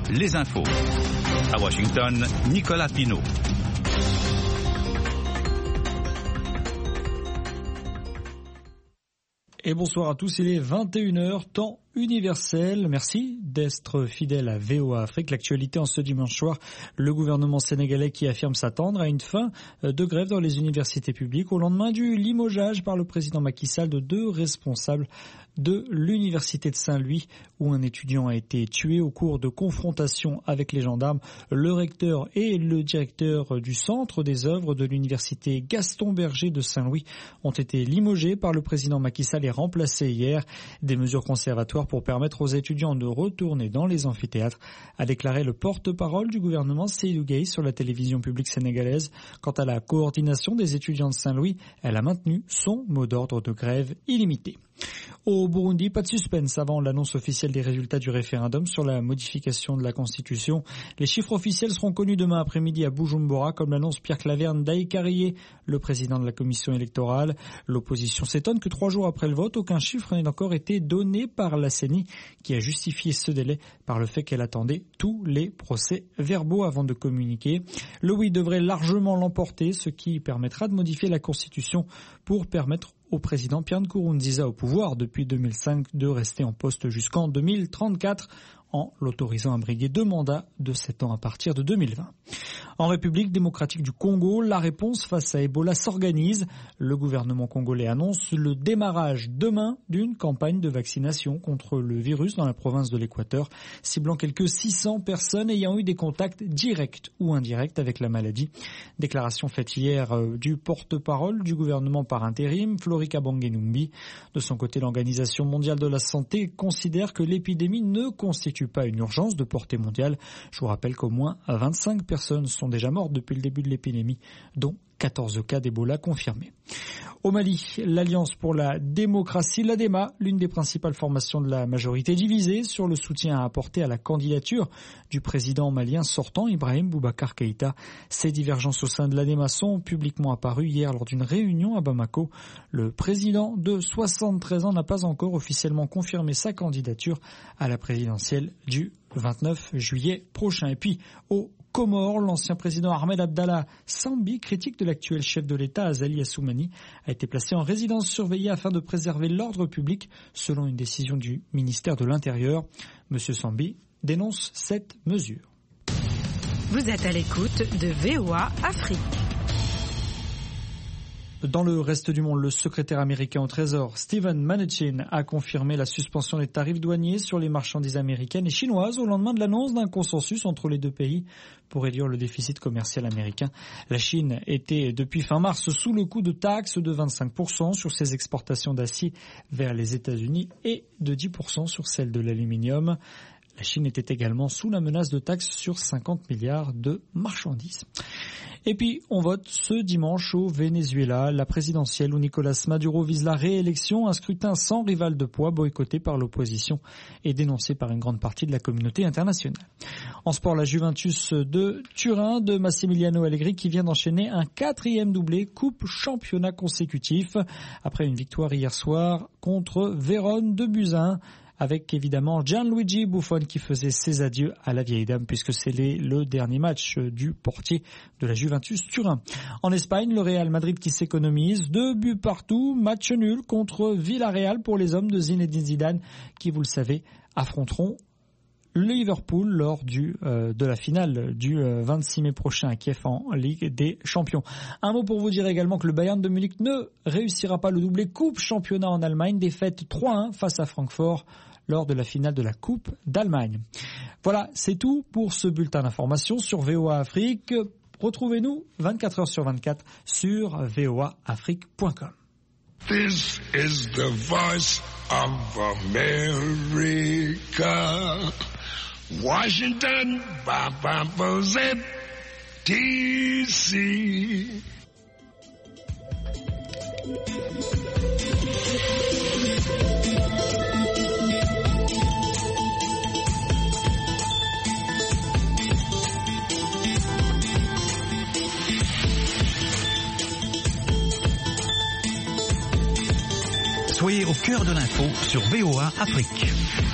les infos. À Washington, Nicolas Pinault. Et bonsoir à tous, il est 21h, temps universel. Merci d'être fidèle à VOA Afrique. L'actualité en ce dimanche soir, le gouvernement sénégalais qui affirme s'attendre à une fin de grève dans les universités publiques au lendemain du limogeage par le président Macky Sall de 2 responsables de l'université de Saint-Louis où un étudiant a été tué au cours de confrontations avec les gendarmes. Le recteur et le directeur du centre des œuvres de l'université Gaston Berger de Saint-Louis ont été limogés par le président Macky Sall et remplacés hier. Des mesures conservatoires pour permettre aux étudiants de retourner dans les amphithéâtres, a déclaré le porte-parole du gouvernement Seydou Gueye sur la télévision publique sénégalaise. Quant à la coordination des étudiants de Saint-Louis, elle a maintenu son mot d'ordre de grève illimité. Au Burundi, pas de suspense avant l'annonce officielle des résultats du référendum sur la modification de la Constitution. Les chiffres officiels seront connus demain après-midi à Bujumbura, comme l'annonce Pierre Claverne Daïkarié, le président de la commission électorale. L'opposition s'étonne que 3 jours après le vote, aucun chiffre n'ait encore été donné par la CENI, qui a justifié ce délai par le fait qu'elle attendait tous les procès-verbaux avant de communiquer. Le oui devrait largement l'emporter, ce qui permettra de modifier la Constitution pour permettre au président Pierre Nkurunziza au pouvoir depuis 2005 de rester en poste jusqu'en 2034 en l'autorisant à briguer 2 mandats de 7 ans à partir de 2020. En République démocratique du Congo, la réponse face à Ebola s'organise. Le gouvernement congolais annonce le démarrage demain d'une campagne de vaccination contre le virus dans la province de l'Équateur, ciblant quelques 600 personnes ayant eu des contacts directs ou indirects avec la maladie. Déclaration faite hier du porte-parole du gouvernement par intérim, Florika Bangenumbi. De son côté, l'Organisation mondiale de la santé considère que l'épidémie ne constitue pas une urgence de portée mondiale. Je vous rappelle qu'au moins 25 personnes sont déjà mortes depuis le début de l'épidémie, dont 14 cas d'Ebola confirmés. Au Mali, l'Alliance pour la démocratie, l'ADEMA, l'une des principales formations de la majorité divisée sur le soutien à apporter à la candidature du président malien sortant, Ibrahim Boubacar Keïta. Ces divergences au sein de l'ADEMA sont publiquement apparues hier lors d'une réunion à Bamako. Le président de 73 ans n'a pas encore officiellement confirmé sa candidature à la présidentielle du 29 juillet prochain. Et puis, au Comores, l'ancien président Ahmed Abdallah Sambi, critique de l'actuel chef de l'État Azali Assoumani, a été placé en résidence surveillée afin de préserver l'ordre public, selon une décision du ministère de l'Intérieur. Monsieur Sambi dénonce cette mesure. Vous êtes à l'écoute de VOA Afrique. Dans le reste du monde, le secrétaire américain au Trésor, Steven Mnuchin, a confirmé la suspension des tarifs douaniers sur les marchandises américaines et chinoises au lendemain de l'annonce d'un consensus entre les 2 pays pour réduire le déficit commercial américain. La Chine était depuis fin mars sous le coup de taxes de 25% sur ses exportations d'acier vers les États-Unis et de 10% sur celles de l'aluminium. La Chine était également sous la menace de taxes sur 50 milliards de marchandises. Et puis, on vote ce dimanche au Venezuela, la présidentielle où Nicolas Maduro vise la réélection, un scrutin sans rival de poids boycotté par l'opposition et dénoncé par une grande partie de la communauté internationale. En sport, la Juventus de Turin de Massimiliano Allegri qui vient d'enchaîner un 4e doublé coupe championnat consécutif après une victoire hier soir contre Vérone de Buzyn, avec évidemment Gianluigi Buffon qui faisait ses adieux à la vieille dame puisque c'est le dernier match du portier de la Juventus Turin. En Espagne, le Real Madrid qui s'économise 2 buts partout, match nul contre Villarreal pour les hommes de Zinedine Zidane qui, vous le savez, affronteront Liverpool lors de la finale du 26 mai prochain à Kiev en Ligue des Champions. Un mot pour vous dire également que le Bayern de Munich ne réussira pas le doublé Coupe Championnat en Allemagne, défaite 3-1 face à Francfort lors de la finale de la Coupe d'Allemagne. Voilà, c'est tout pour ce bulletin d'information sur VOA Afrique. Retrouvez-nous 24 heures sur 24 sur voaafrique.com. This is the voice of America. Washington, D.C. Soyez au cœur de l'info sur VOA Afrique.